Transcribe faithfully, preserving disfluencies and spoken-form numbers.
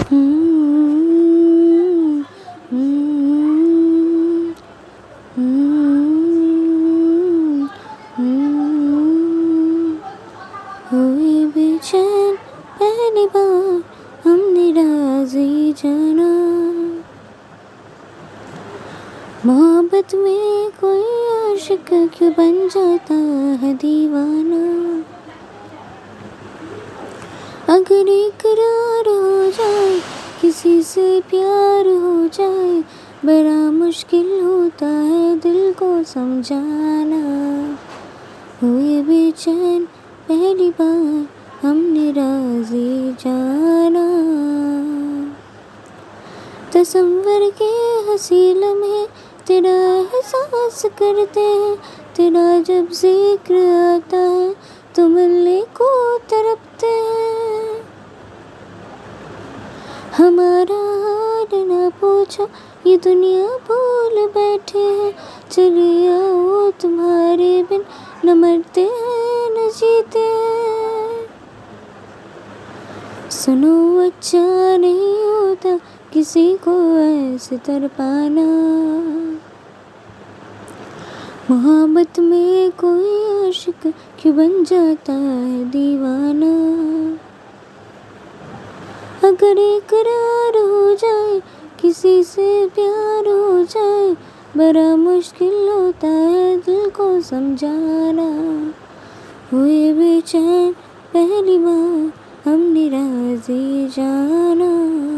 हम्म, हम्म, हम्म, हम्म। हुए बेचैन पहली बार हमने राज़ी जाना, मोहब्बत में कोई आशिक क्यों बन जाता है दीवाना। अगर इकरार हो जाए, किसी से प्यार हो जाए, बड़ा मुश्किल होता है दिल को समझाना। हुए बेचैन पहली बार हमने राज़ी जाना, तसव्वुर के हंसी लम्हे तेरा एहसास करते हैं, तेरा जब जिक्र आता है तो मिलने को तड़पते हैं। हमारा हाल ना पूछो, ये दुनिया भूल बैठे हैं, चले आओ तुम्हारे बिन न मरते हैं न जीते हैं। सुनो अच्छा नहीं होता किसी को ऐसे तड़पाना, मोहब्बत में कोई आशिक क्यों बन जाता है दीवाना। अगर इकरार हो जाए, किसी से प्यार हो जाए, बड़ा मुश्किल होता है दिल को समझाना। हुए बेचैन पहली बार हमने राज़ी जाना।